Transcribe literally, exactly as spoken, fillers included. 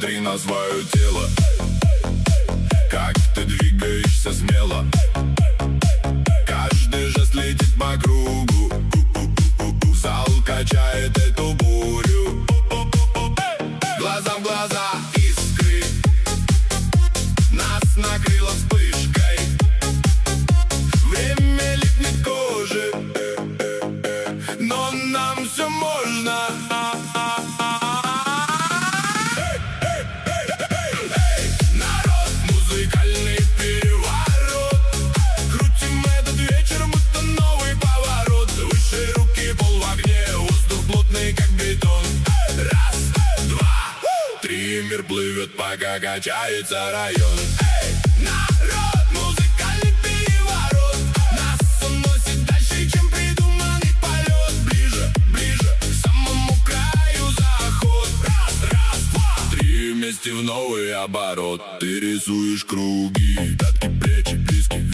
посмотри на свое тело, как ты двигаешься смело. Каждый жест летит по кругу, зал качает эту бурю. Глаза в глаза, искры, нас накрыло вспышкой. Время липнет к коже, но нам все можно. Народ, музыкальный переворот. Крутим этот вечер, будто новый поворот. Выше руки, пол в огне, воздух плотный, как бетон. Раз, два, три, мир плывет, пока качается район. Народ, музыкальный переворот. Нас уносит дальше, чем придуманный полет. Ближе, ближе, к самому краю заход. Раз, раз, два, три, вместе в новый оборот. Ты рисуешь круги, пятки, плечи, близкий